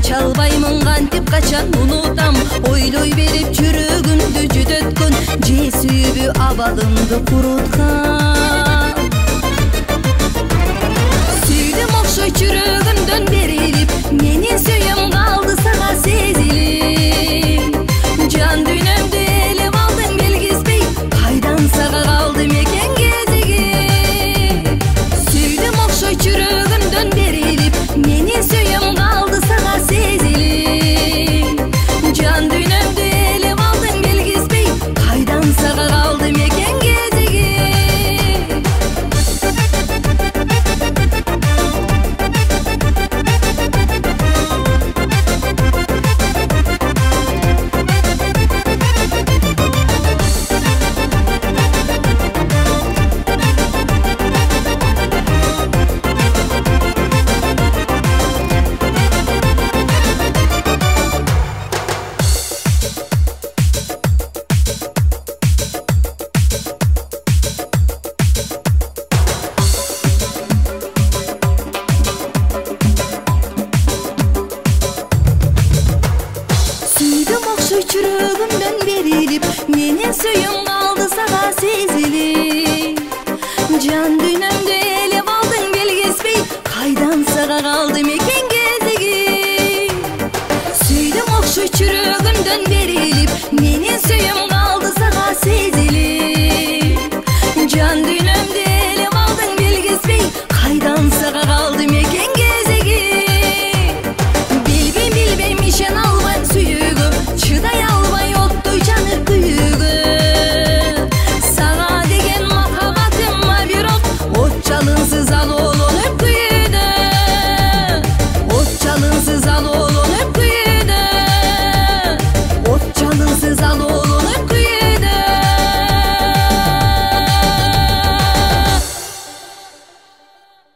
Кача албаймын кантип качан унутам, ойлой берип жүрөгүмдү жүдөткөн, же сүйүбү абалымды куруткан. Сүйдүм окшой жүрөгүмдөн берилип, менин сүйүм калды сага сезилип. Жан дүйнөмдү элеп алдың белгиспей, кайдан сага калды мекен кезиги. Сүйдүм окшой жүрөгүмдөн берилип, менин сүйүм калды сага сезилип. Жан дүйнөмдү элеп алдың белгиспей, кайдан сага калды мекен кезиги. Жүрөгүмдөн берилип, менин сүйүм